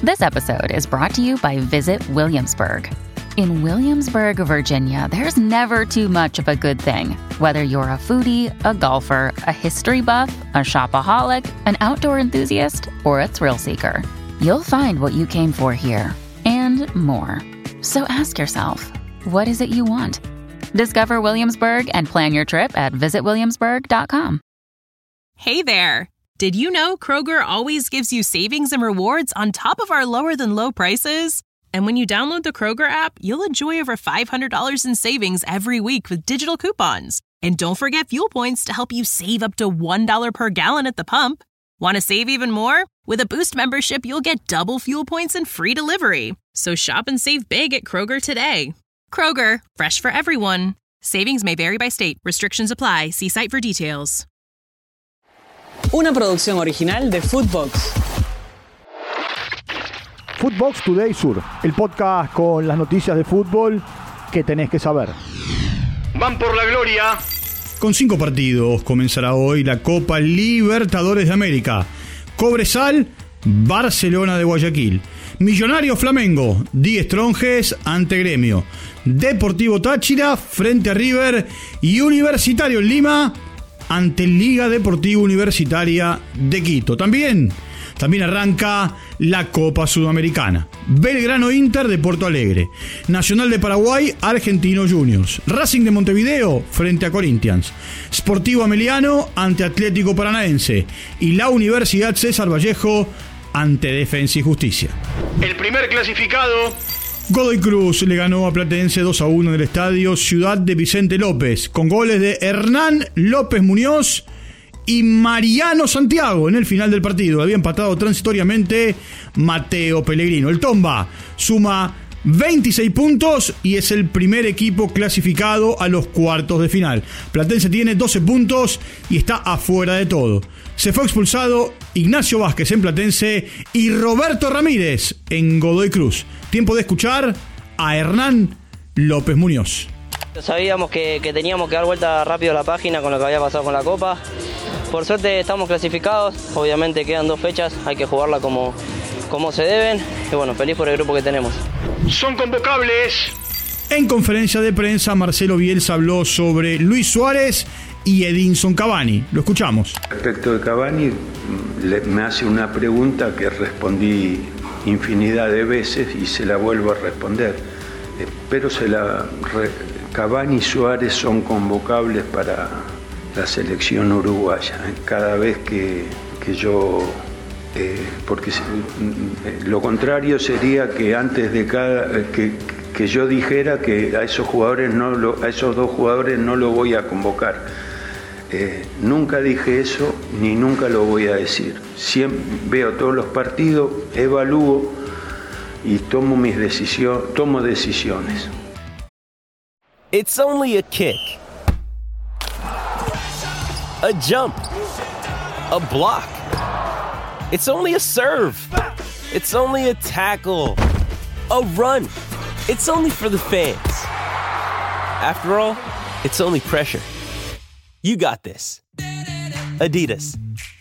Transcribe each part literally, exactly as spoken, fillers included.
This episode is brought to you by Visit Williamsburg. In Williamsburg, Virginia, there's never too much of a good thing. Whether you're a foodie, a golfer, a history buff, a shopaholic, an outdoor enthusiast, or a thrill seeker, you'll find what you came for here and more. So ask yourself, what is it you want? Discover Williamsburg and plan your trip at visit williamsburg dot com. Hey there! Did you know Kroger always gives you savings and rewards on top of our lower-than-low prices? And when you download the Kroger app, you'll enjoy over five hundred dollars in savings every week with digital coupons. And don't forget fuel points to help you save up to one dollar per gallon at the pump. Want to save even more? With a Boost membership, you'll get double fuel points and free delivery. So shop and save big at Kroger today. Kroger, fresh for everyone. Savings may vary by state. Restrictions apply. See site for details. Una producción original de Footbox. Footbox Today Sur, el podcast con las noticias de fútbol que tenés que saber. Van por la gloria. Con cinco partidos comenzará hoy la Copa Libertadores de América. Cobresal, Barcelona de Guayaquil. Millonarios Flamengo, Die Strongest ante Gremio. Deportivo Táchira frente a River y Universitario en Lima ante Liga Deportiva Universitaria de Quito. También, también arranca la Copa Sudamericana. Belgrano Inter de Porto Alegre. Nacional de Paraguay, Argentino Juniors. Racing de Montevideo frente a Corinthians. Sportivo Ameliano ante Atlético Paranaense. Y la Universidad César Vallejo ante Defensa y Justicia. El primer clasificado. Godoy Cruz le ganó a Platense dos a uno en el estadio Ciudad de Vicente López, con goles de Hernán López Muñoz y Mariano Santiago en el final del partido. Había empatado transitoriamente Mateo Pellegrino. El Tomba suma veintiséis puntos y es el primer equipo clasificado a los cuartos de final. Platense tiene doce puntos y está afuera de todo. Se fue expulsado Ignacio Vázquez en Platense y Roberto Ramírez en Godoy Cruz. Tiempo de escuchar a Hernán López Muñoz. Sabíamos que, que teníamos que dar vuelta rápido a la página con lo que había pasado con la Copa. Por suerte estamos clasificados, obviamente quedan dos fechas, hay que jugarla como, como se deben. Y bueno, feliz por el grupo que tenemos. Son convocables. En conferencia de prensa, Marcelo Bielsa habló sobre Luis Suárez y Edinson Cavani. Lo escuchamos. Respecto de Cavani, le, me hace una pregunta que respondí infinidad de veces y se la vuelvo a responder. Eh, pero se la re, Cavani y Suárez son convocables para la selección uruguaya. Eh, cada vez que, que yo... Eh, porque eh, lo contrario sería que antes de cada... Eh, que, que yo dijera que a esos jugadores no lo, a esos dos jugadores no lo voy a convocar. Eh, nunca dije eso ni nunca lo voy a decir. Siempre veo todos los partidos, evalúo y tomo mis decisiones, tomo decisiones. It's only a kick, a jump, a block. It's only a serve. It's only a tackle, a run. It's only for the fans. After all, it's only pressure. You got this. Adidas.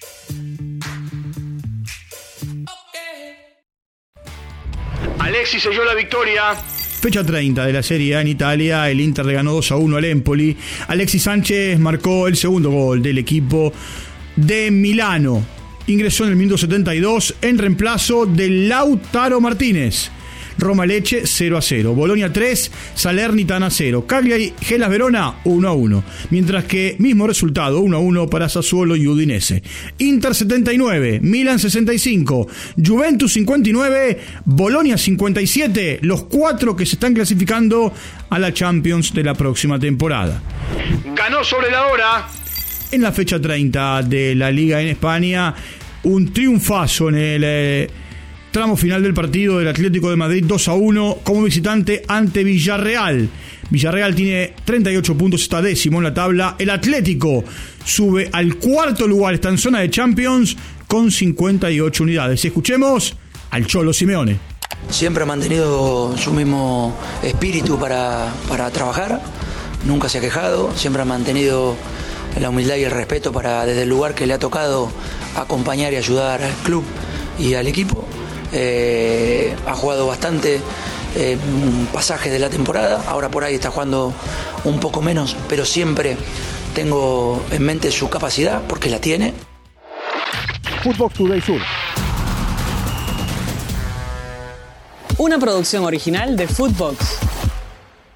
Alexis selló la victoria. Fecha treinta de la Serie A en Italia, el Inter le ganó dos a uno al Empoli. Alexis Sánchez marcó el segundo gol del equipo de Milano. Ingresó en el minuto setenta y dos en reemplazo de Lautaro Martínez. Roma Lecce cero a cero, Bolonia tres, Salernitana cero, Cagliari Hellas Verona uno a uno, mientras que mismo resultado uno a uno para Sassuolo y Udinese. Inter setenta y nueve, Milan sesenta y cinco, Juventus cincuenta y nueve, Bolonia cincuenta y siete, los cuatro que se están clasificando a la Champions de la próxima temporada. Ganó sobre la hora. En la fecha treinta de la Liga en España, un triunfazo en el eh, tramo final del partido del Atlético de Madrid dos a uno como visitante ante Villarreal. Villarreal tiene treinta y ocho puntos, está décimo en la tabla. El Atlético sube al cuarto lugar, está en zona de Champions con cincuenta y ocho unidades. Escuchemos al Cholo Simeone. Siempre ha mantenido su mismo espíritu para, para trabajar, nunca se ha quejado, siempre ha mantenido la humildad y el respeto para desde el lugar que le ha tocado acompañar y ayudar al club y al equipo. eh, ha jugado bastante eh, pasajes de la temporada, ahora por ahí está jugando un poco menos, pero siempre tengo en mente su capacidad, porque la tiene. Footbox Today Sur. Una producción original de Footbox.